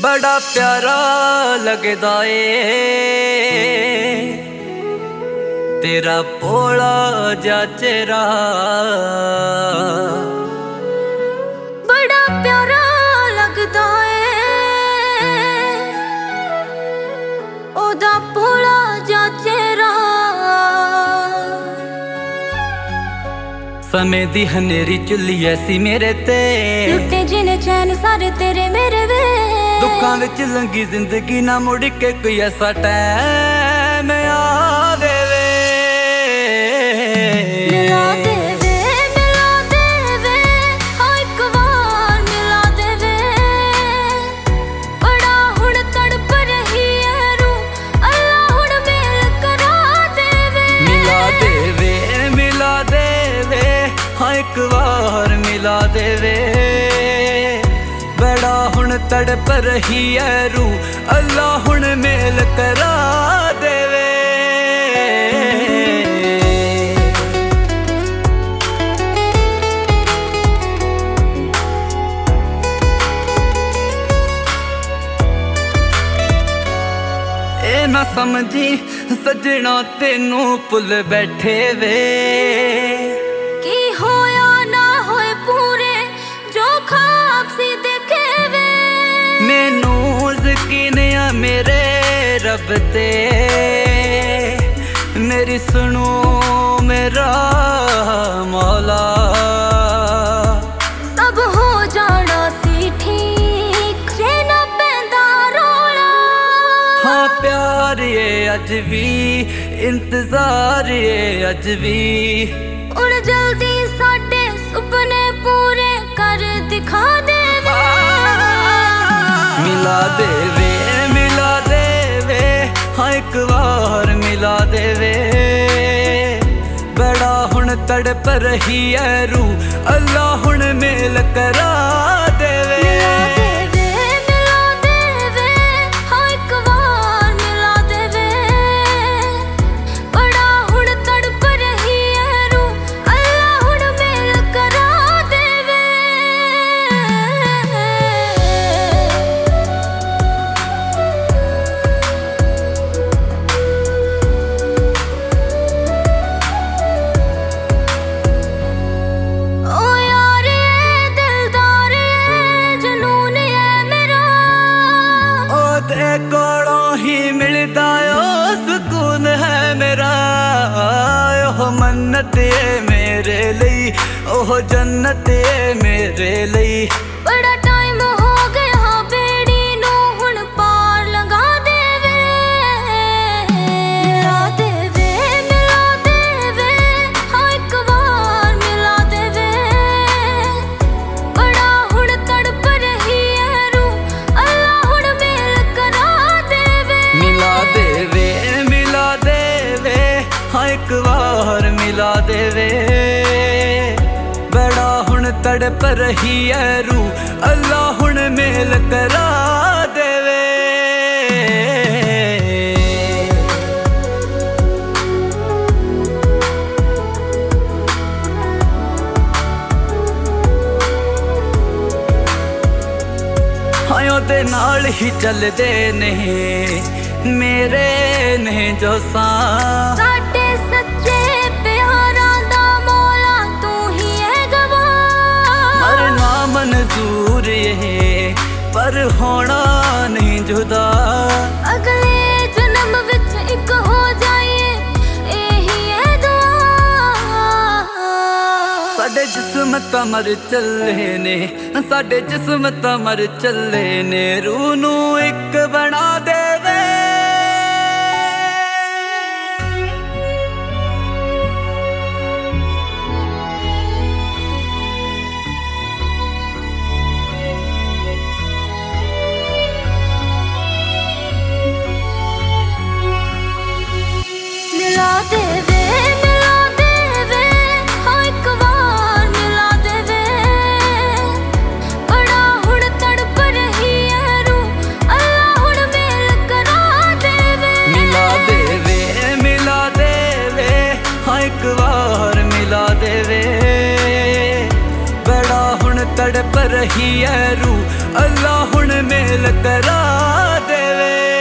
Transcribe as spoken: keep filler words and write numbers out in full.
बड़ा प्यारा लगदा ए तेरा भोला जा चेहरा, बड़ा प्यारा लगदा ए ओदा भोला जा चेहरा। समय दी हनेरी चुल्ली ऐसी मेरे ते, लुटे जिने चैन सारे तेरे मेरे वे। दुखां विच लंघी जिंदगी ना मुड़ के कोई ऐसा टैम आवे वे। मिला दे वे, मिला दे वे, हाँ एक बार मिला दे वे। बड़ा हुण तड़प रही है रूह, अल्लाह हुण मेल करा दे वे। मिला दे वे, मिला दे वे, हाँ एक बार मिला दे वे। बड़ा हुण तड़प रही है रूह, अल्लाह हुण मेल करा देवे। ए ना समझी सजना तेनू भुल बैठे वे, की होया ना होए पूरे जो ख्वाब सी देखे वे। मैनू यकीन आ मेरे रब ते, मेरी सुनो मेरा मौला। सब हो जाना सी ठीक जे ना पैंदा रोला। हाँ प्यार ये अज भी, इंतजार ये अज भी। उड़ जल्दी साडे सुपने पूरे कर दिखा दे वे। मिला दे वे, मिला दे वे, हाँ एक बार मिला दे वे। बड़ा हुण तड़प रही है रूह, अल्लाह हुण मेल करा देवे। मिला दे वे, मिला दे वे, हाँ एक बार मिला दे वे। बड़ा हुण तड़प रही है रूह, अल्लाह हुण मेल करा देवे। ओ यार ये दिलदार ये जुनून ये मेरा। ओदे कोलों ही मिलदा ओ सुकून है मेरा। ओह मन्नत है मेरे लिए, ओह जन्नत है मेरे लिए। बड़ा टाइम हो गया बेड़ी नू हुण पार लगा दे वे। मिला दे वे, मिला दे वे, हाँ एक बार मिला दे वे। बड़ा हुण तड़प रही है रूह, अल्लाह हुण मेल करा दे वे। मिला दे वे, मिला दे वे, हाँ एक बार मिला दे वे। बड़ा हुण तड़प रही है रूह, अल्लाह हुण मेल करा देवे। हाँ ओदे नाल ही चलदे ने मेरे ने जो सां। साडे सच्चे प्यारां दा मौला तू ही है गवाह। मरना मंजूर है पर होना नहीं जुदा। अगले जन्म विच एक हो जाइए यही है दुआ। साडे जिस्म तां मर चले ने, साडे जिस्म तां मर चले ने। रूह नू एक बना देवे। मिला दे वे, मिला दे वे, हाँ एक बार मिला दे वे। बड़ा हुण तड़प रही है रूह, अल्लाह हुण मेल करा दे वे। मिला दे वे, मिला दे वे, हाँ एक बार मिला दे वे। बड़ा हुण तड़प रही है रूह, अल्लाह हुण मेल करा देवे।